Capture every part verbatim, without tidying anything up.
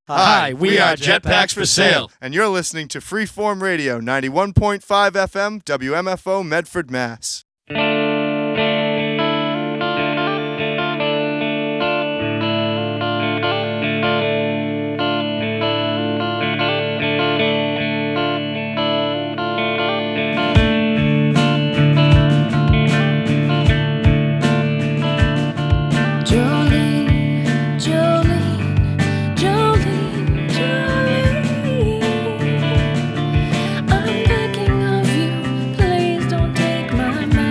Hi, we are Jetpacks for Sale. And you're listening to Freeform Radio, ninety-one point five F M, W M F O, Medford, Mass. I'm begging of you, please don't take my mind.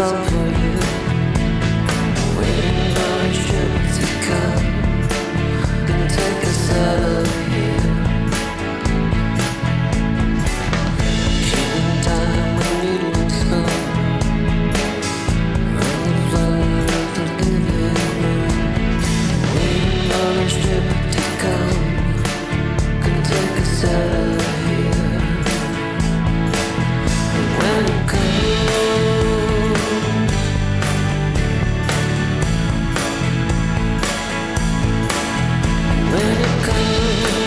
song for you. Waiting on a ship to come, gonna take us out of here. Killing time when the meeting's gone, on the floor of the living room. Waiting on a ship to come, gonna take us out of here. When it comes, when it comes,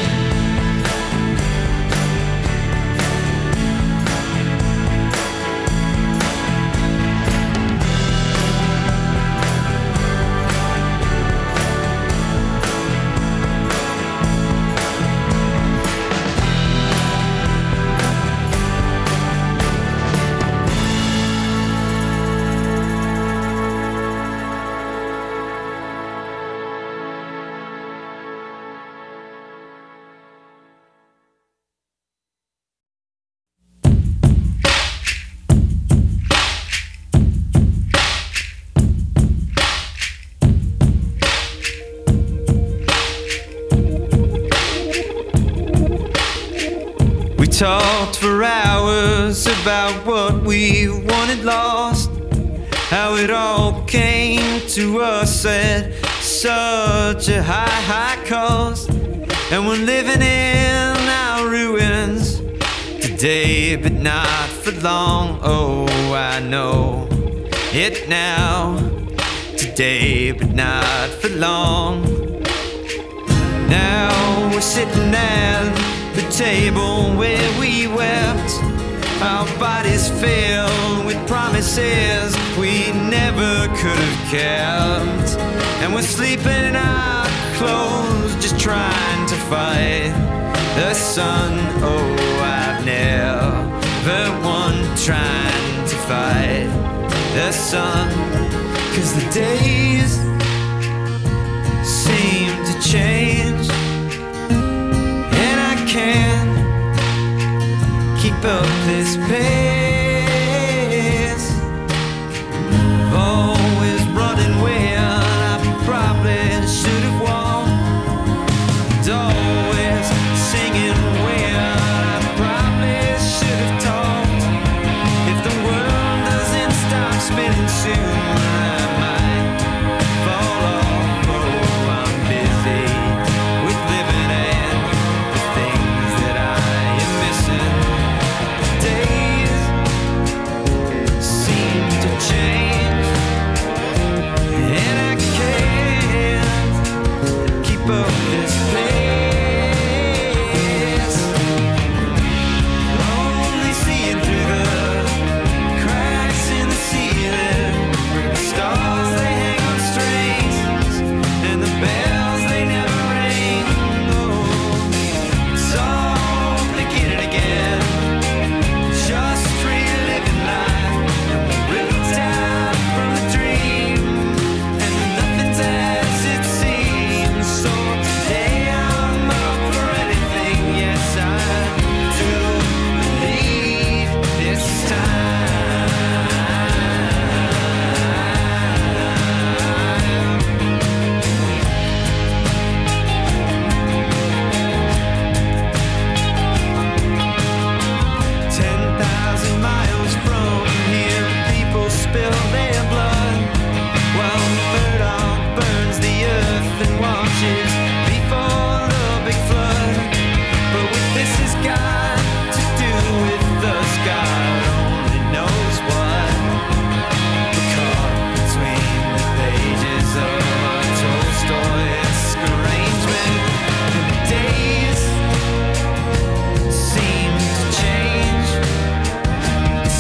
We talked for hours about what we wanted lost, how it all came to us at such a high, high cost. And we're living in our ruins today, but not for long. Oh, I know it now, today, but not for long. Now we're sitting at the table where we wept, our bodies filled with promises we never could have kept. And we're sleeping in our clothes, just trying to fight the sun. Oh, I've never won trying to fight the sun, 'cause the days seem to change, and I can't keep up this pace. Always running when I probably should have walked, always singing when I probably should have talked. If the world doesn't stop spinning soon, I might fall off. Oh, I'm busy with living and the things that I am missing. Days seem to change, and I can't keep up this pace. Only seeing through the cracks in the ceiling, the stars they hang on strings, and the bells they never ring. Oh, it's all beginning again, just reliving life, and we're ripped out from the dream, and nothing's as it seems. So today I'm up for anything. Yes, I do believe this time. Ten thousand miles from here, people spill their blood, while Murdoch burns the earth and watches before the big flood. But what this has got to do with us, God only knows what. We're caught between the pages of a Tolstoyesque arrangement, and the days seem to change.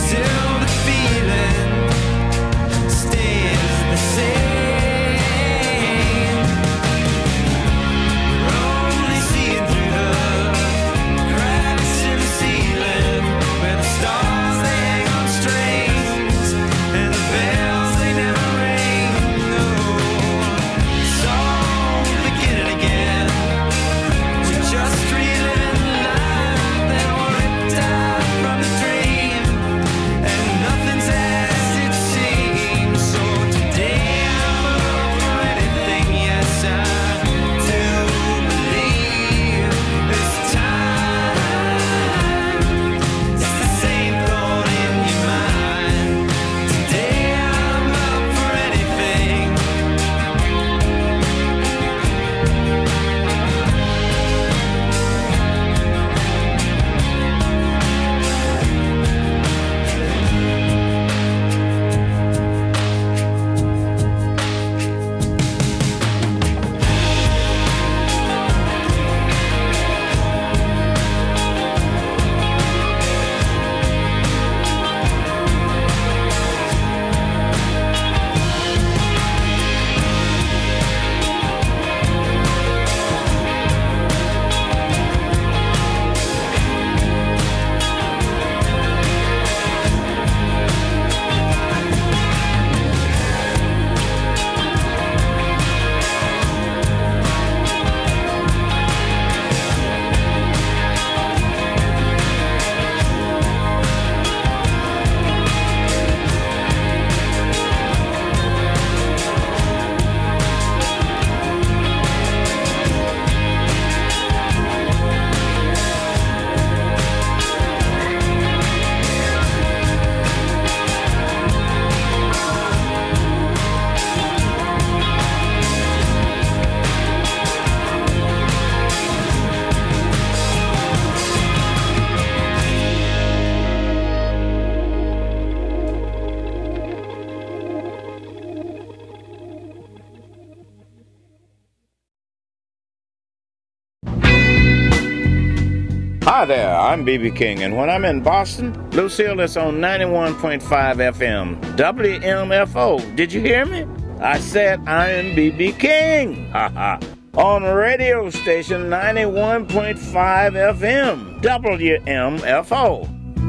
Hi there, I'm B B King, and when I'm in Boston, Lucille is on ninety-one point five F M, W M F O. Did you hear me? I said I am B B King. Ha ha. On radio station ninety-one point five F M, W M F O.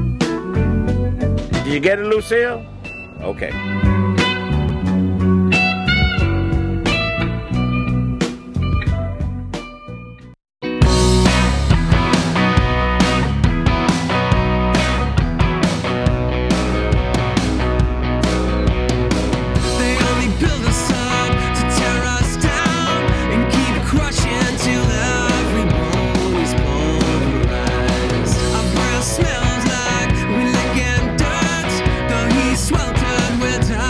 Did you get it, Lucille? Okay. Smells like we lick and dirt, though he sweltered with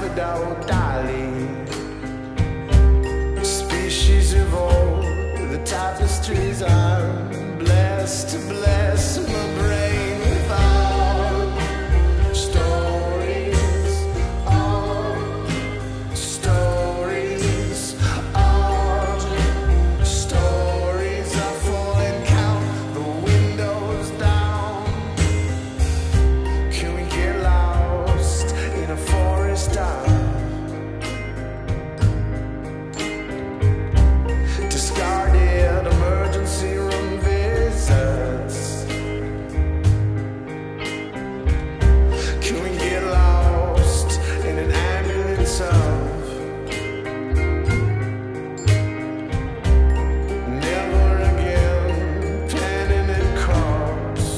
Salvador Dali. Species evolve, the tapestries I'm blessed to bless my brain with all stories, all stories, all stories are full and count the windows down. Can we get lost in a forest dark? Discarded emergency room visits. Can we get lost in an ambulance of never again penning and crops?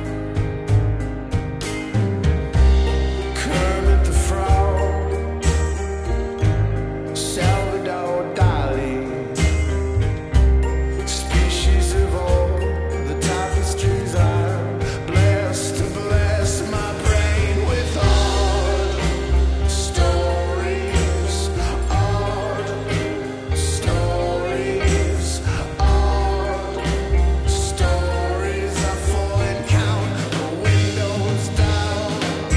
Kermit the Frog, Salvador Dali. Species evolve, the tapestries I'm blessed to bless my brain with odd stories, odd stories, odd stories are full and count the windows down.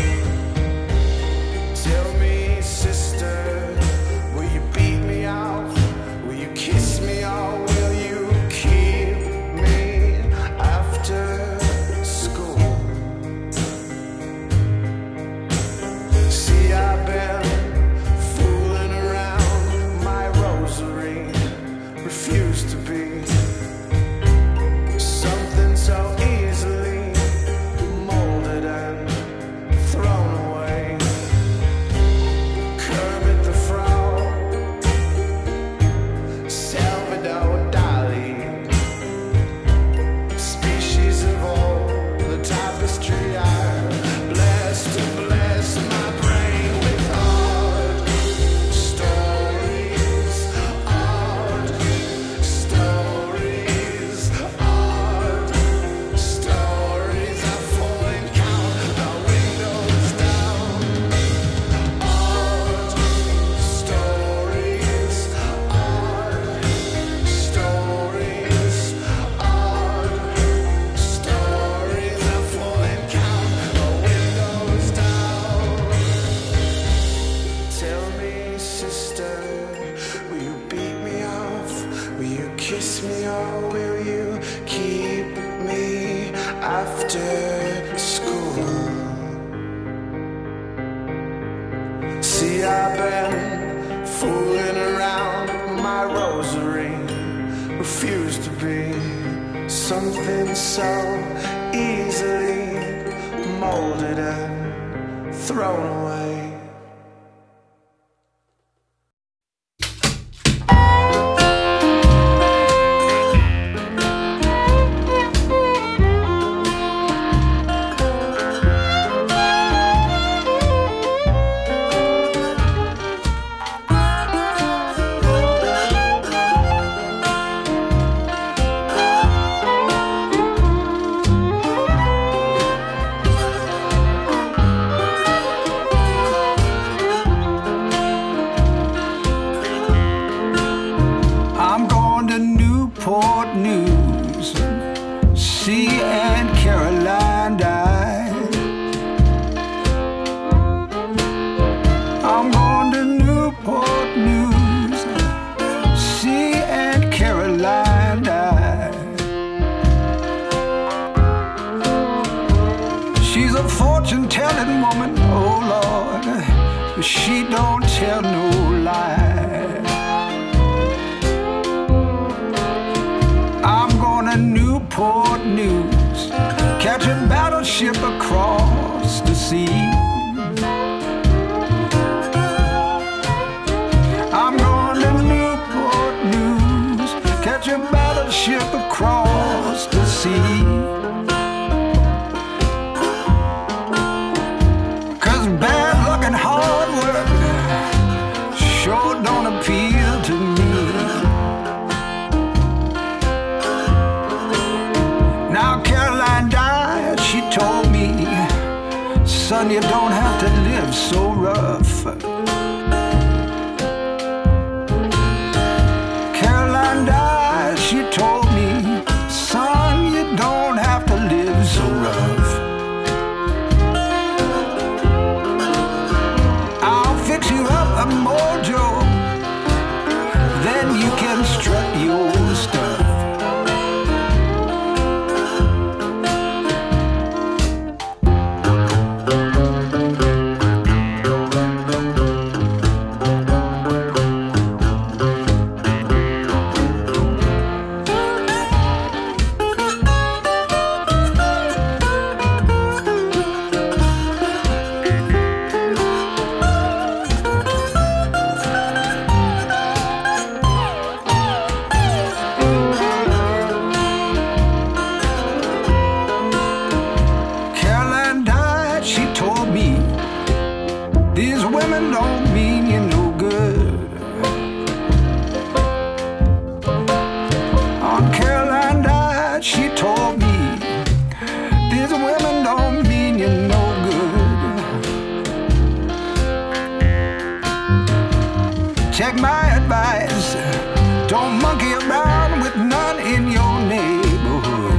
Tell me, sister, will you beat me off? Will you kiss me or will you keep me after school? See, I've been fooling around my rosary, refuse to be something so easily molded and thrown away. Kermit the Frog, Salvador Dali. Species evolve, the tapestry I'm blessed to bless my brain with odd stories, odd stories, odd stories are full and count the windows down. Odd stories, odd stories, odd stories are full and count the windows down. Tell me, sister, will you beat me off? Will you kiss me or will you keep me after school? See, I've been fooling around my rosary, refuse to be something so easily molded and thrown away. I'm going to Newport News. See Aunt Caroline die. I'm going to Newport News. See Aunt Caroline die. She's a fortune-telling woman, oh Lord, but she don't tell no lie. I'm going to Newport News, catch a battleship across the sea. I'm going to Newport News, catch a battleship across the sea. 'Cause bad luck and hard work sure don't appeal to me. Now Caroline died, she told me, son, you don't have to live so rough. These women don't mean you no good. Aunt Caroline died, she told me these women don't mean you no good. Take my advice, don't monkey around with none in your neighborhood.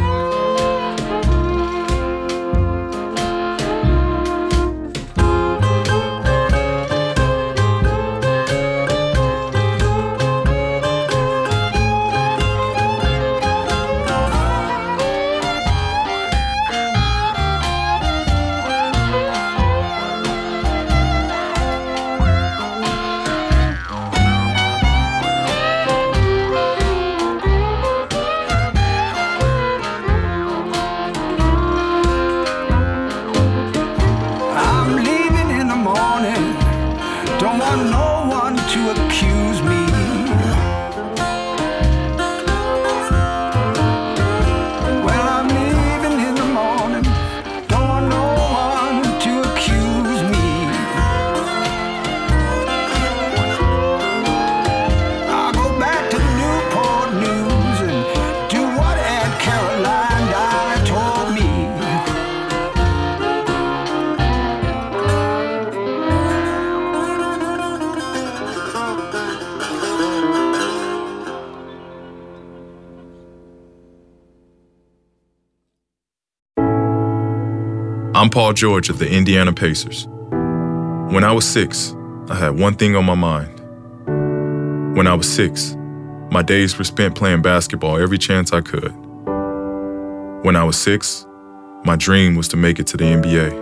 I'm Paul George of the Indiana Pacers. When I was six, I had one thing on my mind. When I was six, my days were spent playing basketball every chance I could. When I was six, my dream was to make it to the N B A.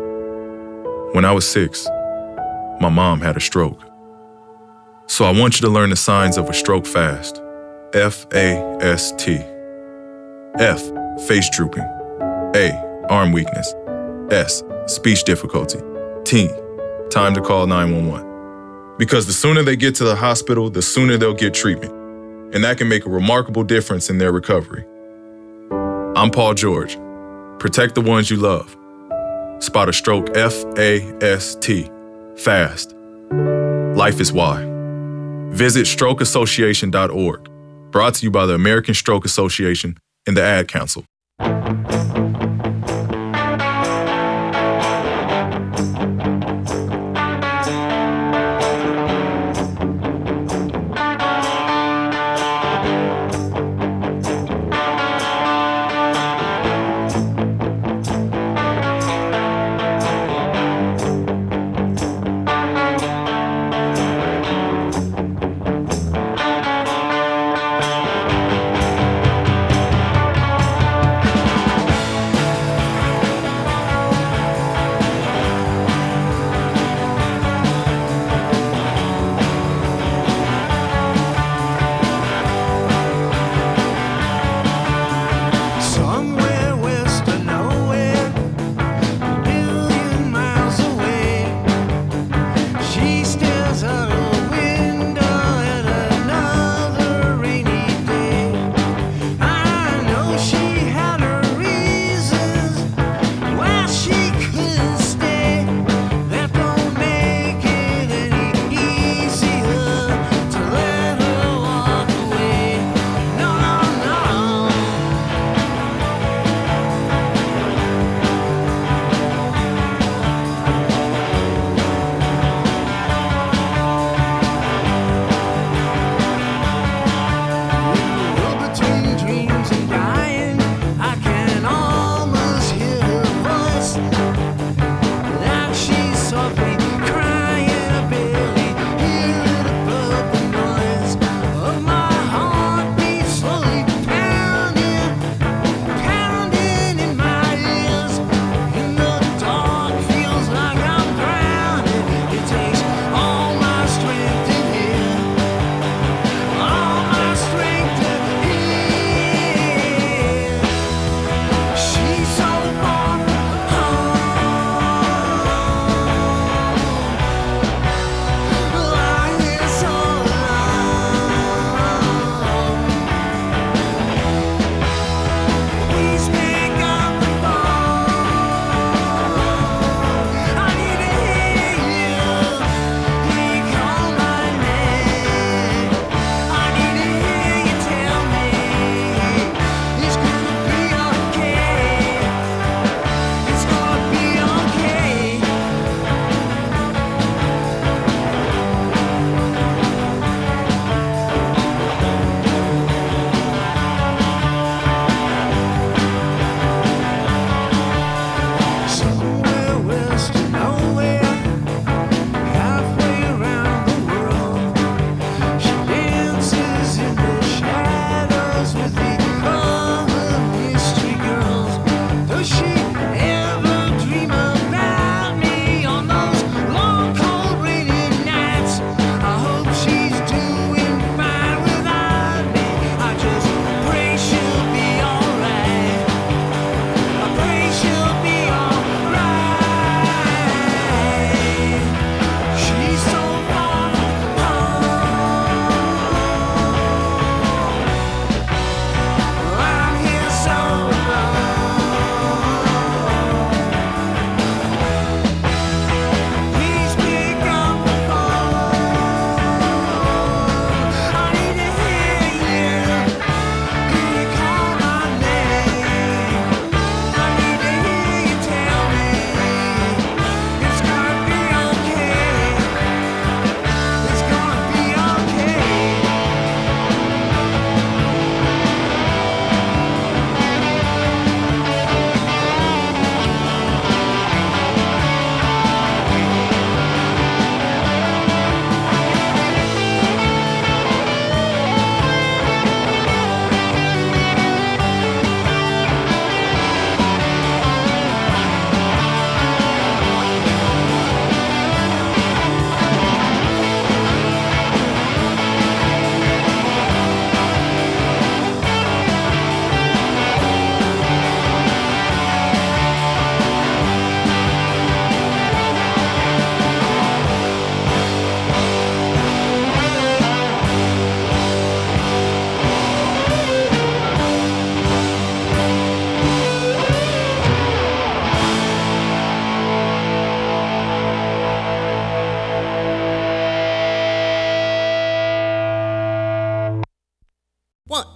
When I was six, my mom had a stroke. So I want you to learn the signs of a stroke fast. F A S T. F, face drooping. A, arm weakness. S, speech difficulty. T, time to call nine one one. Because the sooner they get to the hospital, the sooner they'll get treatment. And that can make a remarkable difference in their recovery. I'm Paul George. Protect the ones you love. Spot a stroke F A S T. Fast. Life is why. Visit stroke association dot org. Brought to you by the American Stroke Association and the Ad Council.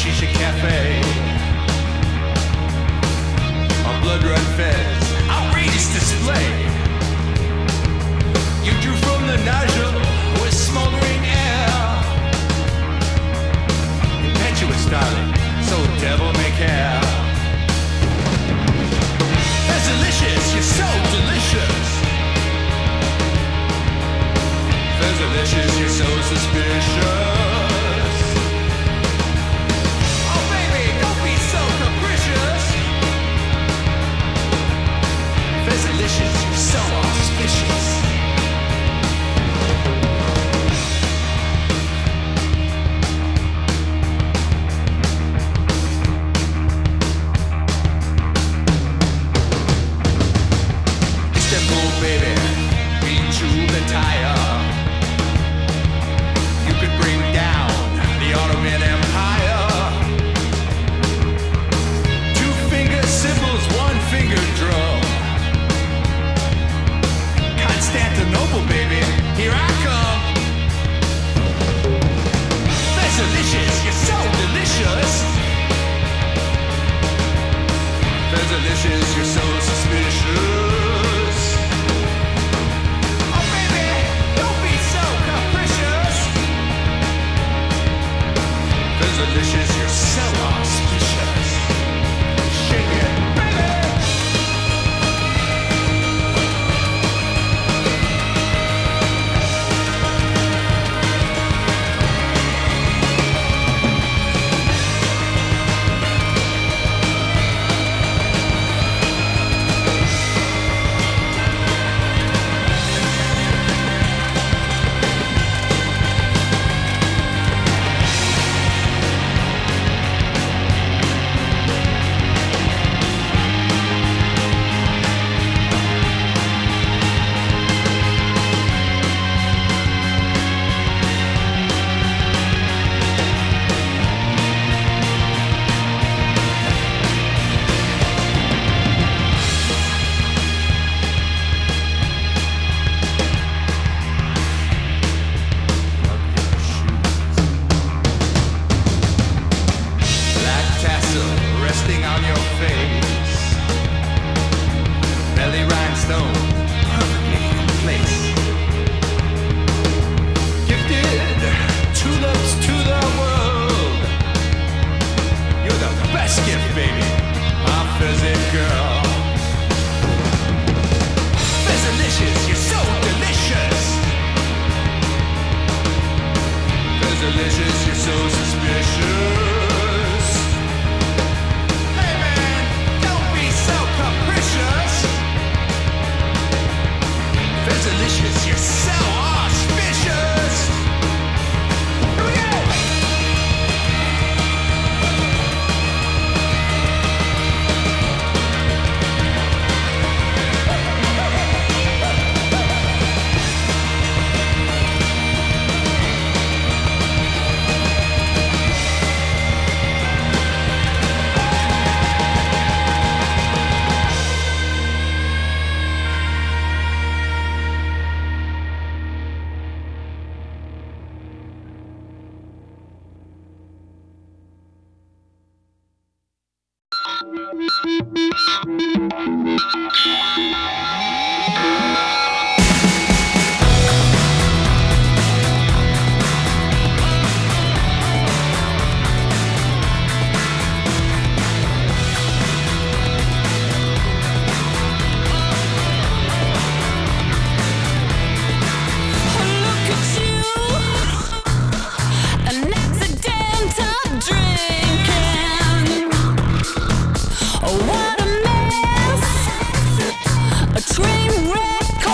shisha cafe. On blood run feds, outrageous display. You drew from the nozzle with smoldering air. Impetuous, darling, so devil may care. That's delicious, you're so delicious. That's delicious, you're so suspicious. Oh baby, don't be so capricious. That's delicious, you're so auspicious. Baby, be true and tire. You could bring down the Ottoman Empire. Two finger cymbals, one finger drum. Constantinople, baby, here I come. That's delicious, you're so delicious. That's delicious, you're so suspicious. Delicious, you're so auspicious. Shake it, baby. Delicious, you're so suspicious. Hey man, don't be so capricious. That's delicious, you're so auspicious. Here we go. What a mess, a train wreck.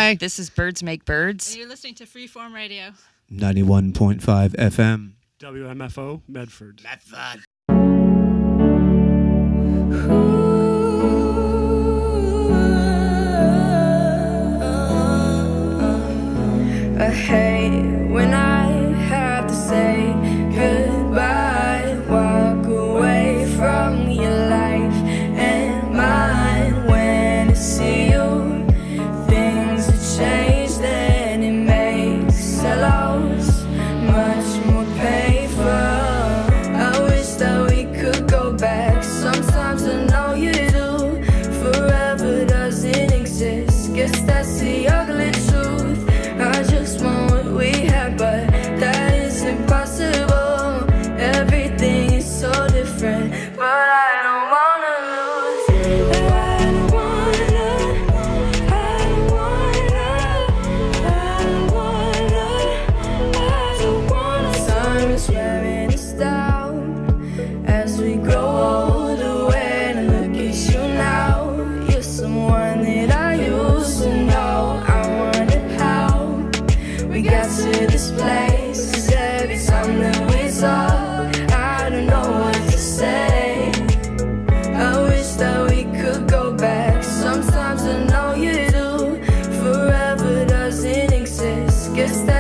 Hi, this is Birds Make Birds. You're listening to Freeform Radio. ninety-one point five F M. W M F O, Medford. Medford. I hate when I have to say goodbye, walk away from your life and mine. When I see you, things have changed and it makes a loss much more painful. I wish that we could go back. Sometimes I know you do. Forever doesn't exist. Guess that's the ugly truth. I just want what we had, but that is impossible. Everything is so different, but I don't wanna lose. I don't wanna, I don't wanna, I don't wanna, I don't wanna. Time is wearing us down as we grow older. When I look at you now, you're someone that I used to know. I wonder how we got to this place. 'Cause every time that we talk, I don't know what to say. I wish that we could go back. Sometimes I know you do. Forever doesn't exist. Guess that